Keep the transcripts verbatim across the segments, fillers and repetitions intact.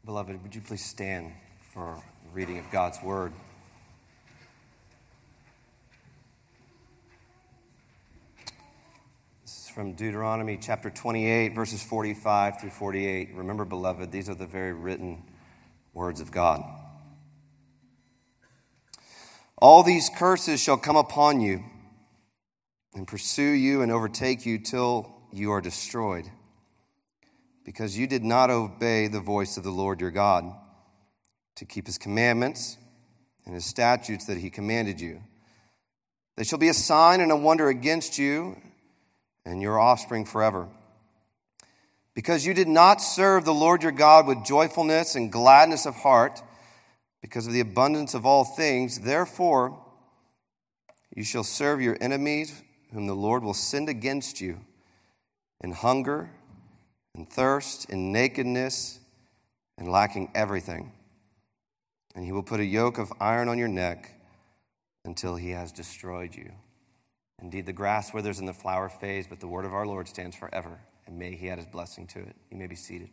Beloved, would you please stand for the reading of God's word? This is from Deuteronomy chapter twenty-eight, verses forty-five through forty-eight. Remember, beloved, these are the very written words of God. All these curses shall come upon you and pursue you and overtake you till you are destroyed, because you did not obey the voice of the Lord your God to keep his commandments and his statutes that he commanded you. They shall be a sign and a wonder against you and your offspring forever. Because you did not serve the Lord your God with joyfulness and gladness of heart, because of the abundance of all things, therefore you shall serve your enemies, whom the Lord will send against you, in hunger and thirst, in nakedness, and lacking everything. And he will put a yoke of iron on your neck until he has destroyed you. Indeed, the grass withers and the flower fades, but the word of our Lord stands forever, and may he add his blessing to it. You may be seated.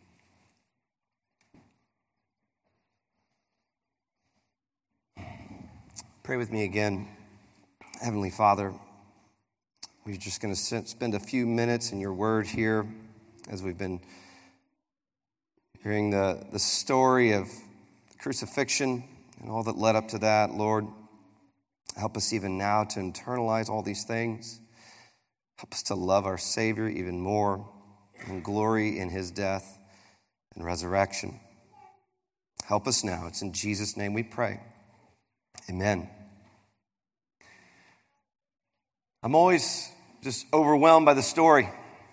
Pray with me again. Heavenly Father, we're just going to spend a few minutes in your word here as we've been hearing the, the story of the crucifixion and all that led up to that. Lord, help us even now to internalize all these things. Help us to love our Savior even more and glory in his death and resurrection. Help us now. It's in Jesus' name we pray. Amen. I'm always just overwhelmed by the story.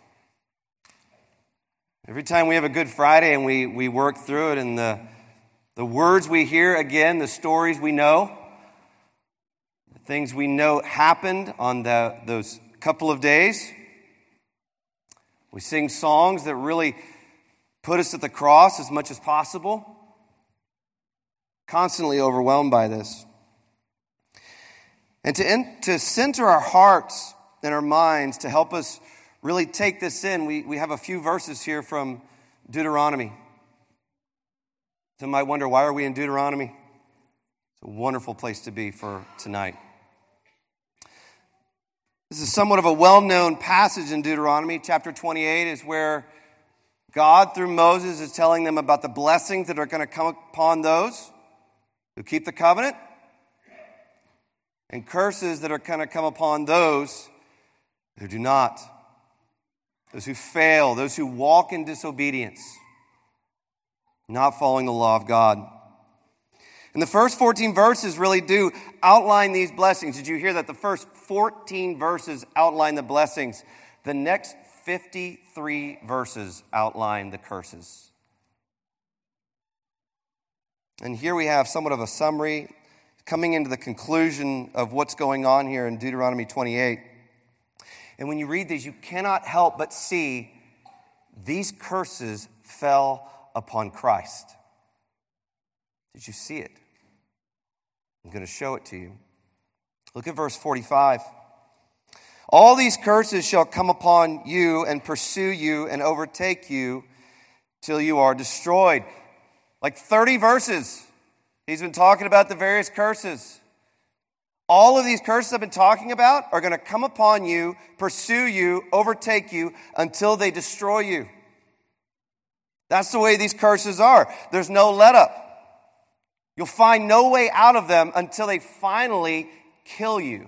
Every time we have a Good Friday and we, we work through it, and the, the words we hear again, the stories we know, the things we know happened on the, those couple of days. We sing songs that really put us at the cross as much as possible. Constantly overwhelmed by this. And to, in, to center our hearts and our minds, to help us really take this in, we, we have a few verses here from Deuteronomy. Some might wonder, why are we in Deuteronomy? It's a wonderful place to be for tonight. This is somewhat of a well-known passage in Deuteronomy. Chapter twenty-eight is where God, through Moses, is telling them about the blessings that are going to come upon those who keep the covenant, and curses that are going to come upon those who do not, those who fail, those who walk in disobedience, not following the law of God. And the first fourteen verses really do outline these blessings. Did you hear that? The first fourteen verses outline the blessings. The next fifty-three verses outline the curses. And here we have somewhat of a summary coming into the conclusion of what's going on here in Deuteronomy twenty-eight. And when you read these, you cannot help but see these curses fell upon Christ. Did you see it? I'm going to show it to you. Look at verse forty-five. All these curses shall come upon you and pursue you and overtake you till you are destroyed. Like thirty verses. He's been talking about the various curses. All of these curses I've been talking about are going to come upon you, pursue you, overtake you until they destroy you. That's the way these curses are. There's no let up. You'll find no way out of them until they finally kill you.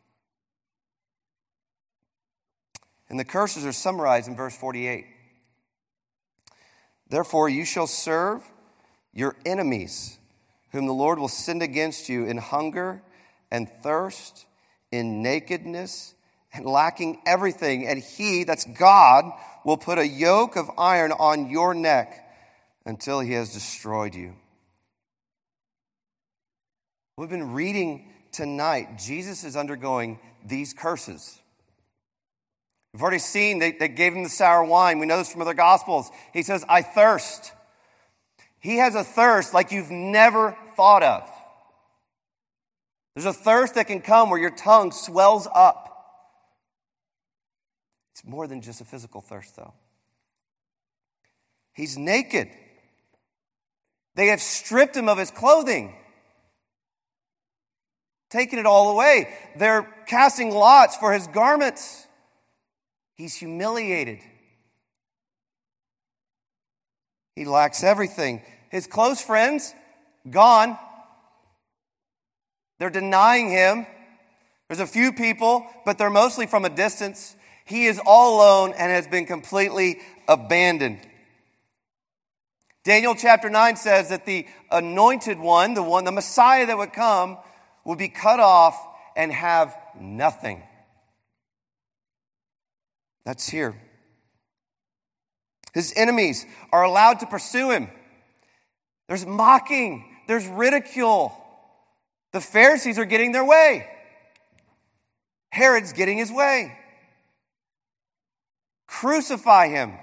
And the curses are summarized in verse forty-eight. Therefore you shall serve your enemies, whom the Lord will send against you in hunger and thirst, in nakedness, and lacking everything. And he, that's God, will put a yoke of iron on your neck until he has destroyed you. We've been reading tonight, Jesus is undergoing these curses. We've already seen they, they gave him the sour wine. We know this from other Gospels. He says, I thirst. He has a thirst like you've never thought of. There's a thirst that can come where your tongue swells up. It's more than just a physical thirst, though. He's naked. They have stripped him of his clothing, taken it all away. They're casting lots for his garments. He's humiliated. He lacks everything. His close friends, gone. They're denying him. There's a few people, but they're mostly from a distance. He is all alone and has been completely abandoned. Daniel chapter nine says that the anointed one, the one, the Messiah that would come, will be cut off and have nothing. That's here. His enemies are allowed to pursue him. There's mocking. There's ridicule. The Pharisees are getting their way. Herod's getting his way. Crucify him.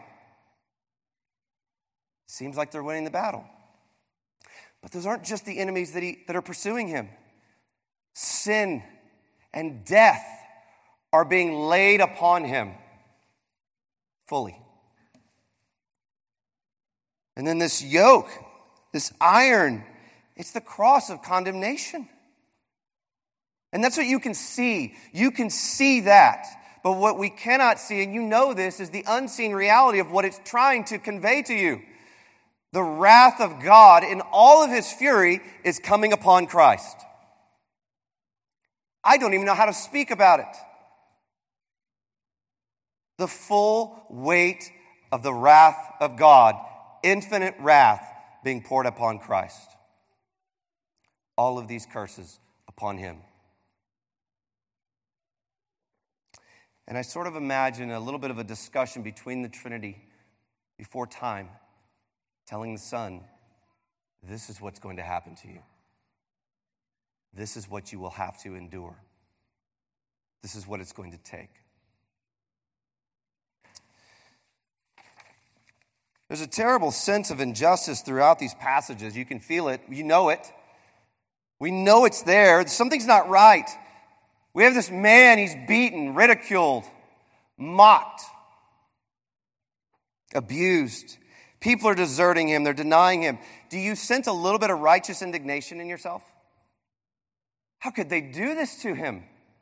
Seems like they're winning the battle. But those aren't just the enemies that, he, that are pursuing him. Sin and death are being laid upon him fully. And then this yoke, this iron, it's the cross of condemnation. And that's what you can see. You can see that. But what we cannot see, and you know this, is the unseen reality of what it's trying to convey to you. The wrath of God in all of his fury is coming upon Christ. I don't even know how to speak about it. The full weight of the wrath of God, infinite wrath being poured upon Christ. All of these curses upon him. And I sort of imagine a little bit of a discussion between the Trinity before time, telling the Son, this is what's going to happen to you. This is what you will have to endure. This is what it's going to take. There's a terrible sense of injustice throughout these passages. You can feel it. You know it. We know it's there. Something's not right. We have this man, he's beaten, ridiculed, mocked, abused. People are deserting him. They're denying him. Do you sense a little bit of righteous indignation in yourself? How could they do this to him?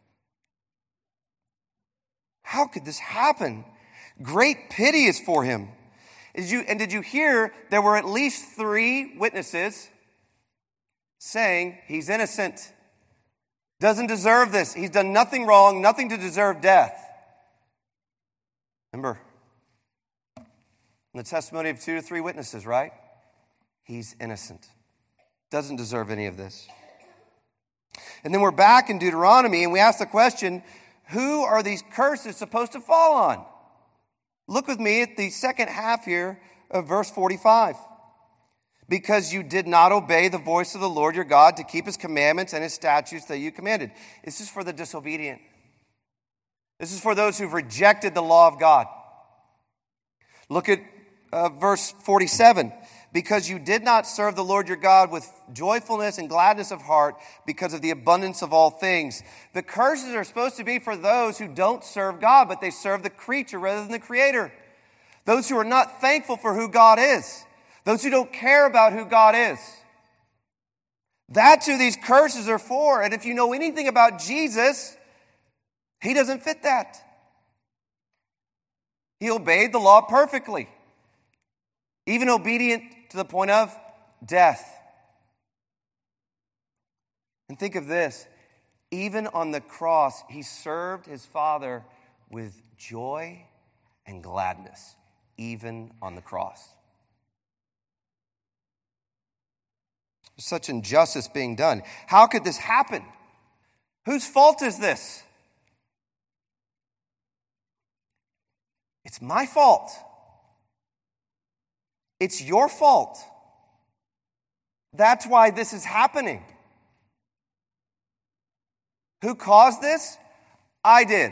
How could this happen? Great pity is for him. Did you, and did you hear there were at least three witnesses saying he's innocent, doesn't deserve this. He's done nothing wrong, nothing to deserve death. Remember, the testimony of two to three witnesses, right? He's innocent. Doesn't deserve any of this. And then we're back in Deuteronomy and we ask the question, who are these curses supposed to fall on? Look with me at the second half here of verse forty-five. Because you did not obey the voice of the Lord your God to keep his commandments and his statutes that you commanded. This is for the disobedient. This is for those who've rejected the law of God. Look at uh, verse forty-seven. Because you did not serve the Lord your God with joyfulness and gladness of heart because of the abundance of all things. The curses are supposed to be for those who don't serve God, but they serve the creature rather than the Creator. Those who are not thankful for who God is. Those who don't care about who God is. That's who these curses are for. And if you know anything about Jesus, he doesn't fit that. He obeyed the law perfectly. Even obedient to the point of death. And think of this. Even on the cross, he served his Father with joy and gladness. Even on the cross. There's such injustice being done. How could this happen? Whose fault is this? It's my fault. It's your fault. That's why this is happening. Who caused this? I did.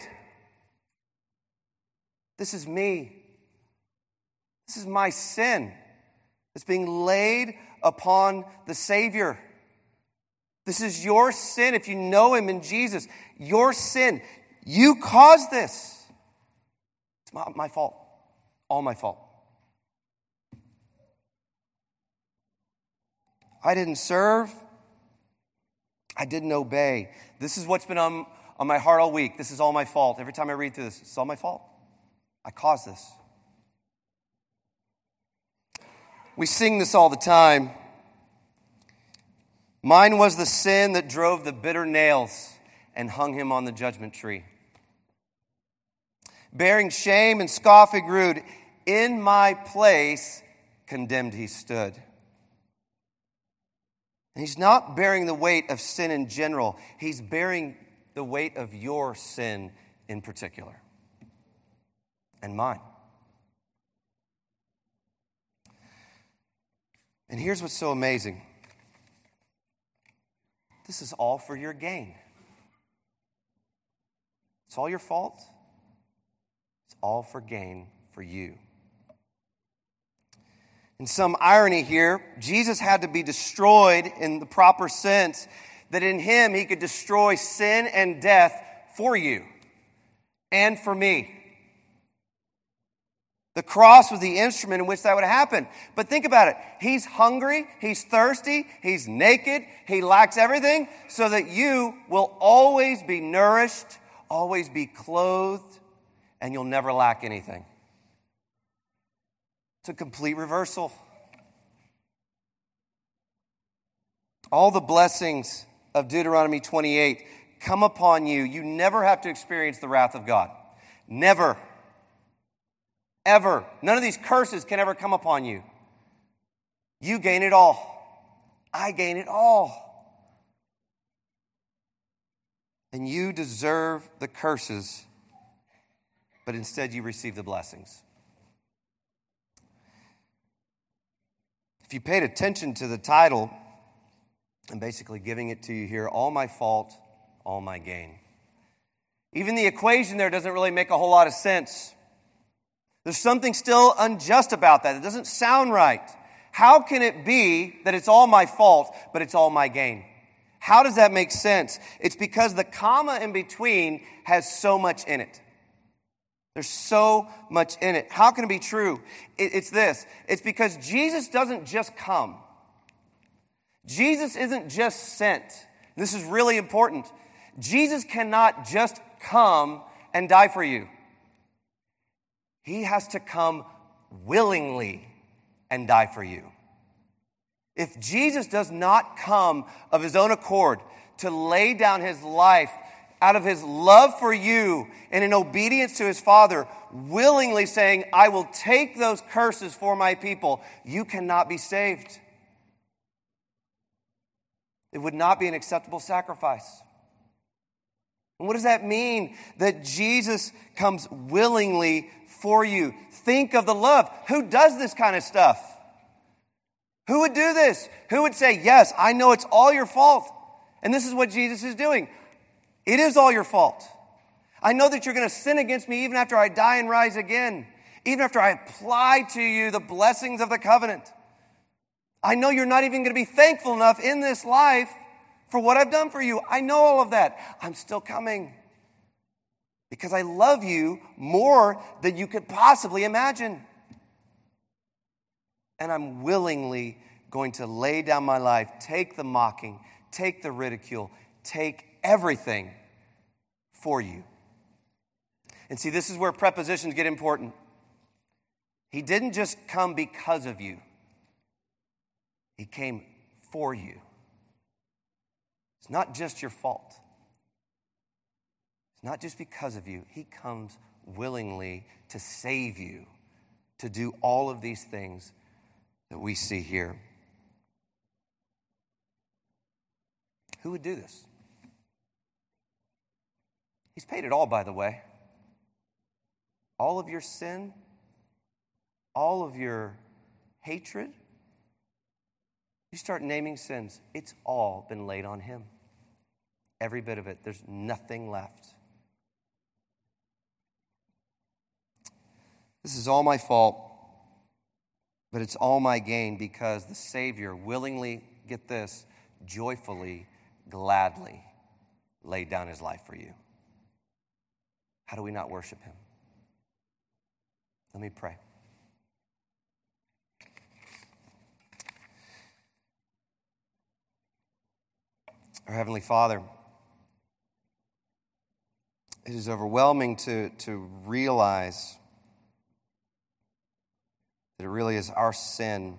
This is me. This is my sin. It's being laid upon the Savior. This is your sin if you know him in Jesus. Your sin. You caused this. It's my, my fault. All my fault. I didn't serve. I didn't obey. This is what's been on, on my heart all week. This is all my fault. Every time I read through this, it's all my fault. I caused this. We sing this all the time. Mine was the sin that drove the bitter nails and hung him on the judgment tree. Bearing shame and scoffing rude, in my place condemned he stood. And he's not bearing the weight of sin in general. He's bearing the weight of your sin in particular. And mine. And here's what's so amazing. This is all for your gain. It's all your fault. It's all for gain for you. In some irony here, Jesus had to be destroyed in the proper sense that in him he could destroy sin and death for you and for me. The cross was the instrument in which that would happen. But think about it. He's hungry, he's thirsty, he's naked, he lacks everything so that you will always be nourished, always be clothed, and you'll never lack anything. It's a complete reversal. All the blessings of Deuteronomy twenty-eight come upon you. You never have to experience the wrath of God. Never. Ever. None of these curses can ever come upon you. You gain it all. I gain it all. And you deserve the curses, but instead you receive the blessings. If you paid attention to the title, I'm basically giving it to you here, all my fault, all my gain. Even the equation there doesn't really make a whole lot of sense. There's something still unjust about that. It doesn't sound right. How can it be that it's all my fault, but it's all my gain? How does that make sense? It's because the comma in between has so much in it. There's so much in it. How can it be true? It's this. It's because Jesus doesn't just come. Jesus isn't just sent. This is really important. Jesus cannot just come and die for you. He has to come willingly and die for you. If Jesus does not come of his own accord to lay down his life out of his love for you and in obedience to his Father, willingly saying, I will take those curses for my people, you cannot be saved. It would not be an acceptable sacrifice. And what does that mean? That Jesus comes willingly for you. Think of the love. Who does this kind of stuff? Who would do this? Who would say, yes, I know it's all your fault. And this is what Jesus is doing. It is all your fault. I know that you're going to sin against me even after I die and rise again. Even after I apply to you the blessings of the covenant. I know you're not even going to be thankful enough in this life for what I've done for you. I know all of that. I'm still coming. Because I love you more than you could possibly imagine. And I'm willingly going to lay down my life, take the mocking, take the ridicule, take everything for you. And see, this is where prepositions get important. He didn't just come because of you. He came for you. It's not just your fault. It's not just because of you. He comes willingly to save you, to do all of these things that we see here. Who would do this? He's paid it all, by the way. All of your sin, all of your hatred. You start naming sins, it's all been laid on him. Every bit of it. There's nothing left. This is all my fault, but it's all my gain because the Savior willingly, get this, joyfully, gladly laid down his life for you. How do we not worship him? Let me pray. Our Heavenly Father, it is overwhelming to, to realize that it really is our sin.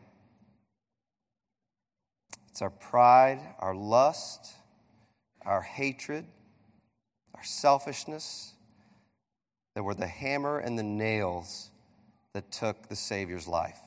It's our pride, our lust, our hatred, our selfishness that were the hammer and the nails that took the Savior's life.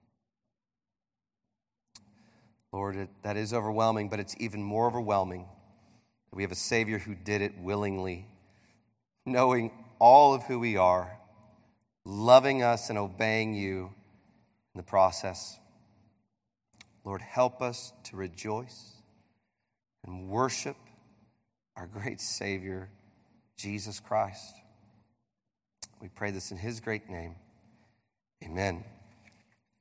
Lord, it, that is overwhelming, but it's even more overwhelming that we have a Savior who did it willingly, knowing all of who we are, loving us and obeying you in the process. Lord, help us to rejoice and worship our great Savior, Jesus Christ. We pray this in his great name. Amen.